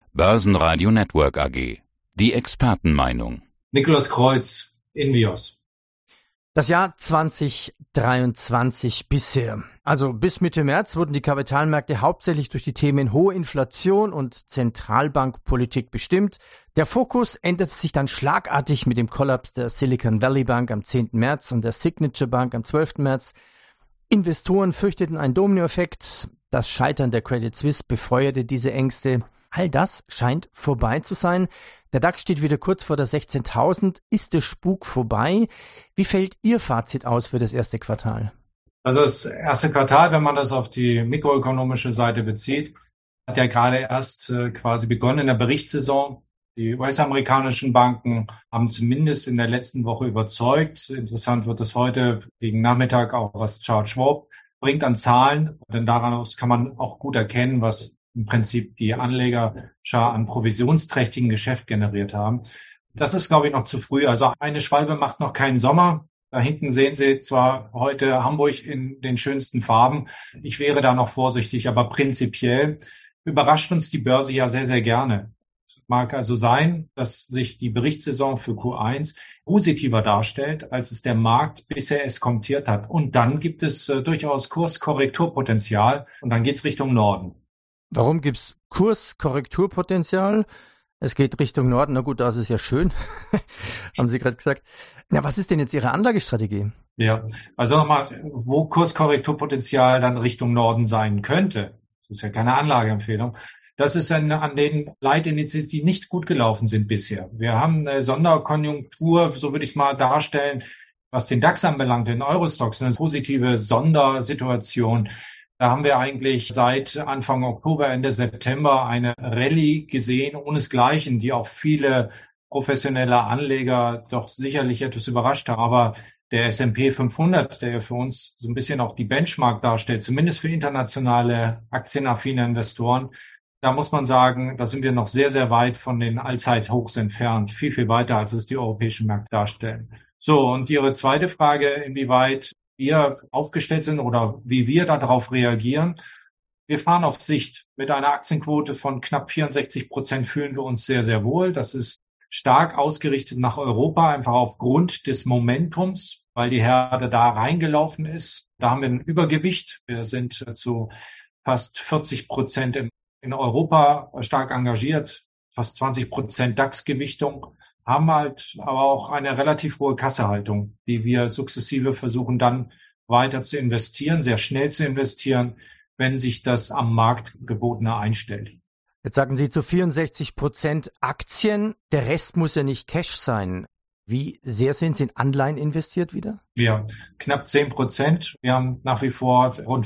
Börsenradio Network AG. Die Expertenmeinung. Nikolaus Kreuz, Invios. Das Jahr 2023 bisher. Also bis Mitte März wurden die Kapitalmärkte hauptsächlich durch die Themen hohe Inflation und Zentralbankpolitik bestimmt. Der Fokus änderte sich dann schlagartig mit dem Kollaps der Silicon Valley Bank am 10. März und der Signature Bank am 12. März. Investoren fürchteten einen Dominoeffekt. Das Scheitern der Credit Suisse befeuerte diese Ängste. All das scheint vorbei zu sein. Der DAX steht wieder kurz vor der 16.000. Ist der Spuk vorbei? Wie fällt Ihr Fazit aus für das erste Quartal? Also das erste Quartal, wenn man das auf die mikroökonomische Seite bezieht, hat ja gerade erst quasi begonnen in der Berichtssaison. Die US-amerikanischen Banken haben zumindest in der letzten Woche überzeugt. Interessant wird es heute gegen Nachmittag auch, was Charles Schwab bringt an Zahlen. Denn daraus kann man auch gut erkennen, was im Prinzip die Anlegerschar an provisionsträchtigen Geschäft generiert haben. Das ist, glaube ich, noch zu früh. Also eine Schwalbe macht noch keinen Sommer. Da hinten sehen Sie zwar heute Hamburg in den schönsten Farben. Ich wäre da noch vorsichtig, aber prinzipiell überrascht uns die Börse ja sehr, sehr gerne. Es mag also sein, dass sich die Berichtssaison für Q1 positiver darstellt, als es der Markt bisher eskontiert hat. Und dann gibt es durchaus Kurskorrekturpotenzial und dann geht es Richtung Norden. Warum gibt es Kurskorrekturpotenzial? Es geht Richtung Norden. Na gut, das ist ja schön, haben Sie gerade gesagt. Na, was ist denn jetzt Ihre Anlagestrategie? Ja, also nochmal, wo Kurskorrekturpotenzial dann Richtung Norden sein könnte, das ist ja keine Anlageempfehlung, das ist an den Leitindizes, die nicht gut gelaufen sind bisher. Wir haben eine Sonderkonjunktur, so würde ich es mal darstellen, was den DAX anbelangt, den Eurostoxx, eine positive Sondersituation. Da haben wir eigentlich seit Anfang Oktober, Ende September eine Rallye gesehen, ohnesgleichen, die auch viele professionelle Anleger doch sicherlich etwas überrascht haben. Aber der S&P 500, der ja für uns so ein bisschen auch die Benchmark darstellt, zumindest für internationale aktienaffine Investoren, da muss man sagen, da sind wir noch sehr, sehr weit von den Allzeithochs entfernt. Viel, viel weiter, als es die europäischen Märkte darstellen. So, und Ihre zweite Frage, inwieweit wir aufgestellt sind oder wie wir darauf reagieren. Wir fahren auf Sicht. Mit einer Aktienquote von knapp 64% fühlen wir uns sehr, sehr wohl. Das ist stark ausgerichtet nach Europa, einfach aufgrund des Momentums, weil die Herde da reingelaufen ist. Da haben wir ein Übergewicht. Wir sind zu fast 40% in Europa stark engagiert, fast 20% DAX-Gewichtung. Haben halt aber auch eine relativ hohe Kassehaltung, die wir sukzessive versuchen dann weiter zu investieren, sehr schnell zu investieren, wenn sich das am Markt gebotene einstellt. Jetzt sagen Sie zu 64% Aktien, der Rest muss ja nicht Cash sein. Wie sehr sind Sie in Anleihen investiert wieder? Ja, knapp 10%. Wir haben nach wie vor rund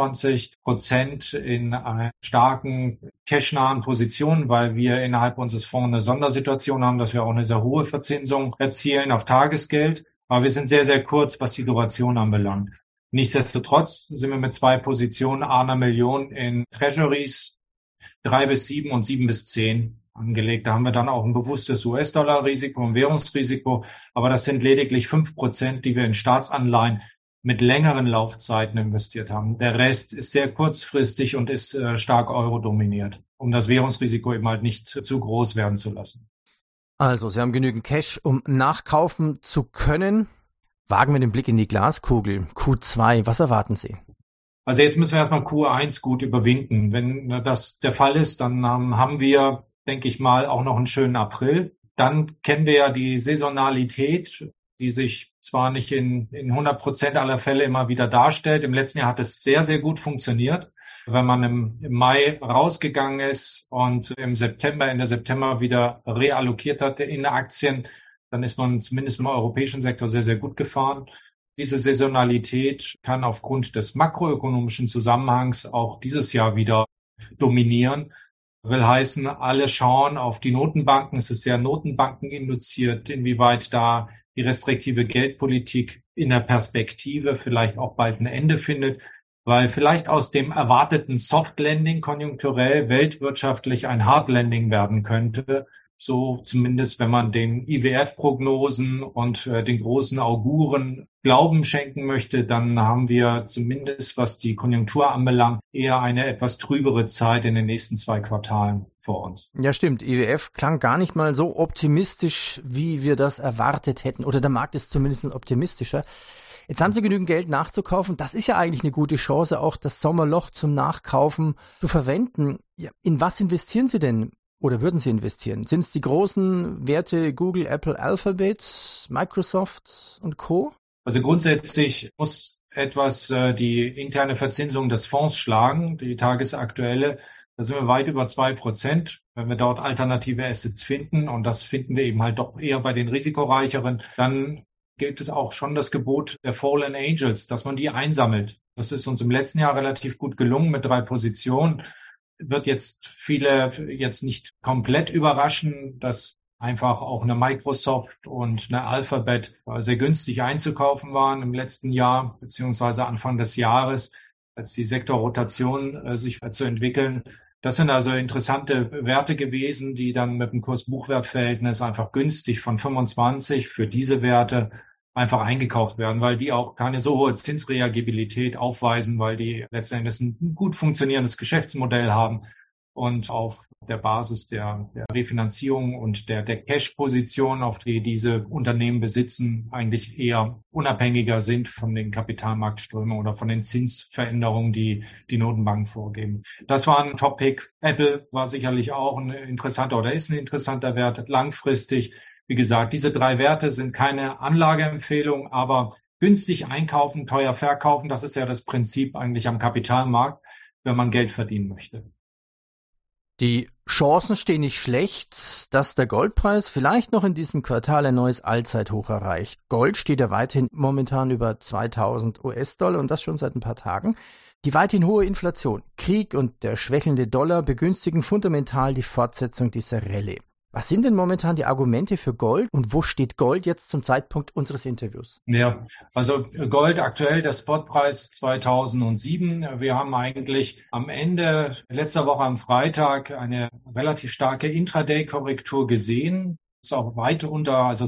25% in starken cashnahen Positionen, weil wir innerhalb unseres Fonds eine Sondersituation haben, dass wir auch eine sehr hohe Verzinsung erzielen auf Tagesgeld. Aber wir sind sehr, sehr kurz, was die Duration anbelangt. Nichtsdestotrotz sind wir mit 2 Positionen, 1 Million in Treasuries, 3 bis 7 und 7 bis 10 angelegt. Da haben wir dann auch ein bewusstes US-Dollar-Risiko, ein Währungsrisiko. Aber das sind lediglich 5%, die wir in Staatsanleihen mit längeren Laufzeiten investiert haben. Der Rest ist sehr kurzfristig und ist stark Euro-dominiert, um das Währungsrisiko eben halt nicht zu groß werden zu lassen. Also, Sie haben genügend Cash, um nachkaufen zu können. Wagen wir den Blick in die Glaskugel. Q2, was erwarten Sie? Also jetzt müssen wir erstmal Q1 gut überwinden. Wenn das der Fall ist, dann haben wir, denke ich mal, auch noch einen schönen April. Dann kennen wir ja die Saisonalität, die sich zwar nicht in 100% aller Fälle immer wieder darstellt. Im letzten Jahr hat es sehr, sehr gut funktioniert. Wenn man im Mai rausgegangen ist und im September, Ende September wieder reallokiert hatte in Aktien, dann ist man zumindest im europäischen Sektor sehr, sehr gut gefahren. Diese Saisonalität kann aufgrund des makroökonomischen Zusammenhangs auch dieses Jahr wieder dominieren. Will heißen, alle schauen auf die Notenbanken. Es ist sehr notenbankeninduziert, inwieweit da die restriktive Geldpolitik in der Perspektive vielleicht auch bald ein Ende findet, weil vielleicht aus dem erwarteten Soft Landing konjunkturell weltwirtschaftlich ein Hard Landing werden könnte. So zumindest, wenn man den IWF-Prognosen und den großen Auguren Glauben schenken möchte, dann haben wir zumindest, was die Konjunktur anbelangt, eher eine etwas trübere Zeit in den nächsten 2 Quartalen vor uns. Ja, stimmt. IWF klang gar nicht mal so optimistisch, wie wir das erwartet hätten. Oder der Markt ist zumindest optimistischer. Jetzt haben Sie genügend Geld nachzukaufen. Das ist ja eigentlich eine gute Chance, auch das Sommerloch zum Nachkaufen zu verwenden. Ja, in was investieren Sie denn? Oder würden Sie investieren? Sind es die großen Werte Google, Apple, Alphabet, Microsoft und Co.? Also grundsätzlich muss etwas die interne Verzinsung des Fonds schlagen, die tagesaktuelle. Da sind wir weit über 2%. Wenn wir dort alternative Assets finden, und das finden wir eben halt doch eher bei den risikoreicheren, dann gilt auch schon das Gebot der Fallen Angels, dass man die einsammelt. Das ist uns im letzten Jahr relativ gut gelungen mit 3 Positionen. Wird jetzt viele jetzt nicht komplett überraschen, dass einfach auch eine Microsoft und eine Alphabet sehr günstig einzukaufen waren im letzten Jahr, beziehungsweise Anfang des Jahres, als die Sektorrotation sich zu entwickeln. Das sind also interessante Werte gewesen, die dann mit dem Kurs-Buchwert-Verhältnis einfach günstig von 25 für diese Werte einfach eingekauft werden, weil die auch keine so hohe Zinsreagibilität aufweisen, weil die letzten Endes ein gut funktionierendes Geschäftsmodell haben und auf der Basis der Refinanzierung und der Cash-Position, auf die diese Unternehmen besitzen, eigentlich eher unabhängiger sind von den Kapitalmarktströmen oder von den Zinsveränderungen, die die Notenbanken vorgeben. Das war ein Top-Pick. Apple war sicherlich auch ein interessanter oder ist ein interessanter Wert langfristig. Wie gesagt, diese 3 Werte sind keine Anlageempfehlung, aber günstig einkaufen, teuer verkaufen, das ist ja das Prinzip eigentlich am Kapitalmarkt, wenn man Geld verdienen möchte. Die Chancen stehen nicht schlecht, dass der Goldpreis vielleicht noch in diesem Quartal ein neues Allzeithoch erreicht. Gold steht ja weiterhin momentan über 2000 US-Dollar und das schon seit ein paar Tagen. Die weiterhin hohe Inflation, Krieg und der schwächelnde Dollar begünstigen fundamental die Fortsetzung dieser Rallye. Was sind denn momentan die Argumente für Gold und wo steht Gold jetzt zum Zeitpunkt unseres Interviews? Ja, also Gold aktuell, der Spotpreis ist 2007. Wir haben eigentlich am Ende letzter Woche am Freitag eine relativ starke Intraday-Korrektur gesehen. Ist auch weit unter, also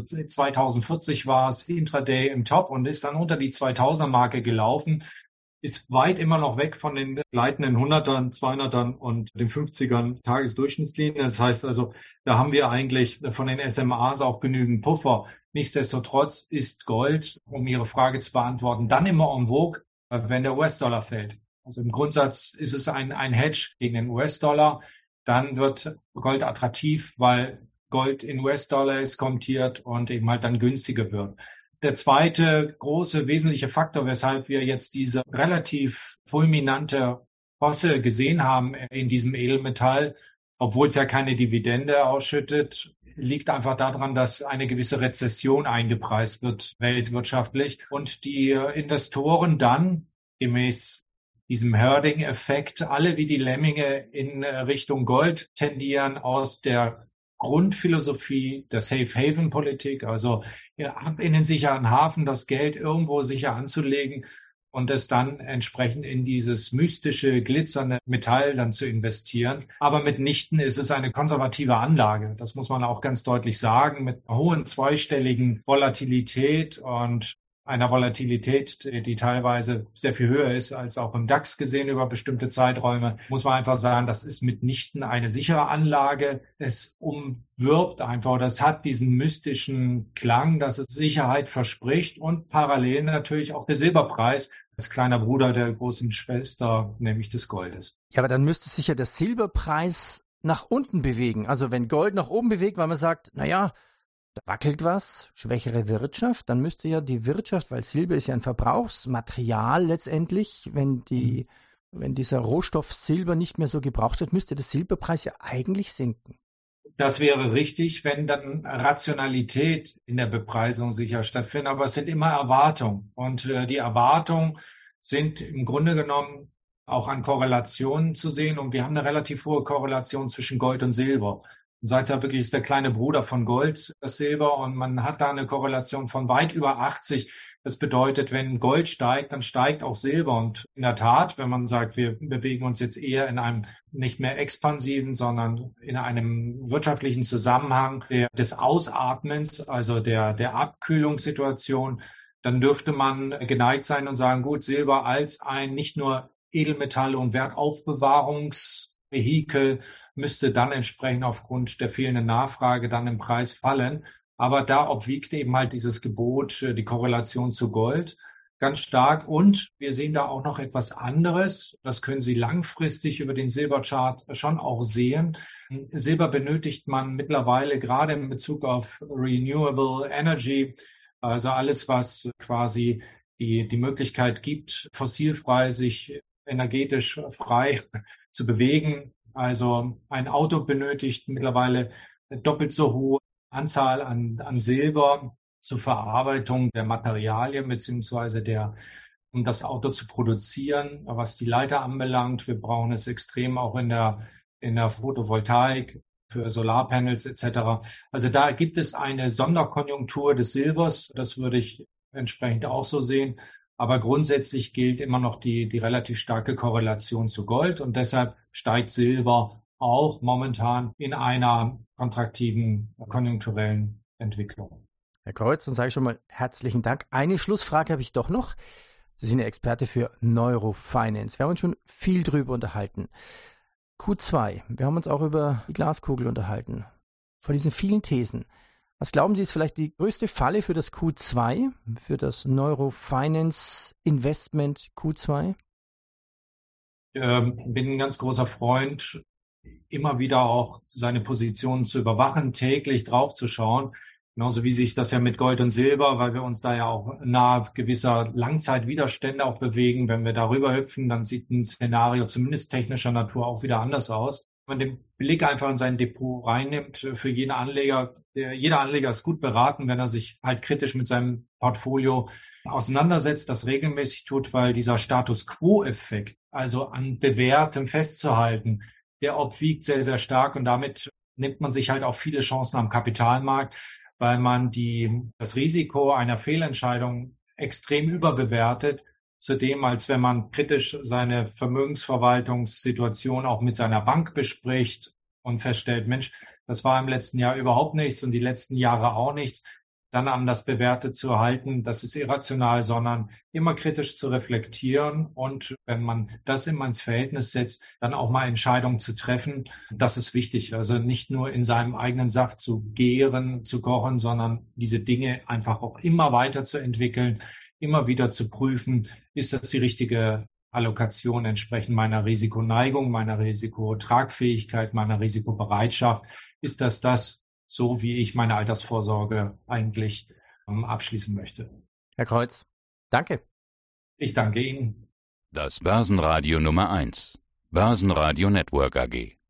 2040 war es Intraday im Top und ist dann unter die 2000er-Marke gelaufen. Ist weit immer noch weg von den leitenden 100ern, 200ern und den 50ern Tagesdurchschnittslinien. Das heißt also, da haben wir eigentlich von den SMAs auch genügend Puffer. Nichtsdestotrotz ist Gold, um Ihre Frage zu beantworten, dann immer en vogue, wenn der US-Dollar fällt. Also im Grundsatz ist es ein Hedge gegen den US-Dollar. Dann wird Gold attraktiv, weil Gold in US-Dollar ist kontiert und eben halt dann günstiger wird. Der zweite große wesentliche Faktor, weshalb wir jetzt diese relativ fulminante Posse gesehen haben in diesem Edelmetall, obwohl es ja keine Dividende ausschüttet, liegt einfach daran, dass eine gewisse Rezession eingepreist wird weltwirtschaftlich und die Investoren dann gemäß diesem Herding-Effekt alle wie die Lemminge in Richtung Gold tendieren aus der Grundphilosophie der Safe-Haven-Politik, also ab in den sicheren Hafen das Geld irgendwo sicher anzulegen und es dann entsprechend in dieses mystische, glitzernde Metall dann zu investieren. Aber mitnichten ist es eine konservative Anlage. Das muss man auch ganz deutlich sagen, mit hohen zweistelligen Volatilität und einer Volatilität, die teilweise sehr viel höher ist als auch im DAX gesehen über bestimmte Zeiträume, muss man einfach sagen, das ist mitnichten eine sichere Anlage. Es umwirbt einfach, oder es hat diesen mystischen Klang, dass es Sicherheit verspricht und parallel natürlich auch der Silberpreis als kleiner Bruder der großen Schwester, nämlich des Goldes. Ja, aber dann müsste sich ja der Silberpreis nach unten bewegen. Also wenn Gold nach oben bewegt, weil man sagt, naja, da wackelt was, schwächere Wirtschaft, dann müsste ja die Wirtschaft, weil Silber ist ja ein Verbrauchsmaterial letztendlich, wenn dieser Rohstoff Silber nicht mehr so gebraucht wird, müsste der Silberpreis ja eigentlich sinken. Das wäre richtig, wenn dann Rationalität in der Bepreisung sicher stattfindet, aber es sind immer Erwartungen und die Erwartungen sind im Grunde genommen auch an Korrelationen zu sehen und wir haben eine relativ hohe Korrelation zwischen Gold und Silber. Und sagt ja wirklich, ist der kleine Bruder von Gold, das Silber, und man hat da eine Korrelation von weit über 80. Das bedeutet, wenn Gold steigt, dann steigt auch Silber. Und in der Tat, wenn man sagt, wir bewegen uns jetzt eher in einem nicht mehr expansiven, sondern in einem wirtschaftlichen Zusammenhang des Ausatmens, also der Abkühlungssituation, dann dürfte man geneigt sein und sagen, gut, Silber als ein nicht nur Edelmetalle- und Wertaufbewahrungsvehikel müsste dann entsprechend aufgrund der fehlenden Nachfrage dann im Preis fallen. Aber da obwiegt eben halt dieses Gebot, die Korrelation zu Gold ganz stark. Und wir sehen da auch noch etwas anderes. Das können Sie langfristig über den Silberchart schon auch sehen. Silber benötigt man mittlerweile gerade in Bezug auf Renewable Energy, also alles, was quasi die Möglichkeit gibt, fossilfrei sich energetisch frei zu bewegen. Also ein Auto benötigt mittlerweile doppelt so hohe Anzahl an Silber zur Verarbeitung der Materialien beziehungsweise um das Auto zu produzieren, was die Leiter anbelangt. Wir brauchen es extrem auch in der Photovoltaik für Solarpanels etc. Also da gibt es eine Sonderkonjunktur des Silbers. Das würde ich entsprechend auch so sehen. Aber grundsätzlich gilt immer noch die relativ starke Korrelation zu Gold und deshalb steigt Silber auch momentan in einer kontraktiven konjunkturellen Entwicklung. Herr Kreuz, dann sage ich schon mal herzlichen Dank. Eine Schlussfrage habe ich doch noch. Sie sind ja Experte für Neurofinance. Wir haben uns schon viel drüber unterhalten. Q2, wir haben uns auch über die Glaskugel unterhalten. Von diesen vielen Thesen. Was glauben Sie, ist vielleicht die größte Falle für das Q2, für das Neurofinance Investment Q2? Bin ein ganz großer Freund, immer wieder auch seine Positionen zu überwachen, täglich draufzuschauen. Genauso wie sich das ja mit Gold und Silber, weil wir uns da ja auch nahe gewisser Langzeitwiderstände auch bewegen. Wenn wir darüber hüpfen, dann sieht ein Szenario zumindest technischer Natur auch wieder anders aus. Wenn man den Blick einfach in sein Depot reinnimmt, für jeden Anleger, jeder Anleger ist gut beraten, wenn er sich halt kritisch mit seinem Portfolio auseinandersetzt, das regelmäßig tut, weil dieser Status-Quo-Effekt, also an Bewährtem festzuhalten, der obwiegt sehr, sehr stark und damit nimmt man sich halt auch viele Chancen am Kapitalmarkt, weil man das Risiko einer Fehlentscheidung extrem überbewertet, zudem als wenn man kritisch seine Vermögensverwaltungssituation auch mit seiner Bank bespricht und feststellt, Mensch, das war im letzten Jahr überhaupt nichts und die letzten Jahre auch nichts, dann an das Bewährte zu halten, das ist irrational, sondern immer kritisch zu reflektieren und wenn man das immer ins Verhältnis setzt, dann auch mal Entscheidungen zu treffen, das ist wichtig. Also nicht nur in seinem eigenen Saft zu gären, zu kochen, sondern diese Dinge einfach auch immer weiterzuentwickeln, immer wieder zu prüfen, ist das die richtige Allokation entsprechend meiner Risikoneigung, meiner Risikotragfähigkeit, meiner Risikobereitschaft, ist das, so wie ich meine Altersvorsorge eigentlich abschließen möchte. Herr Kreuz, danke. Ich danke Ihnen. Das Börsenradio Nummer 1. Börsenradio Network AG.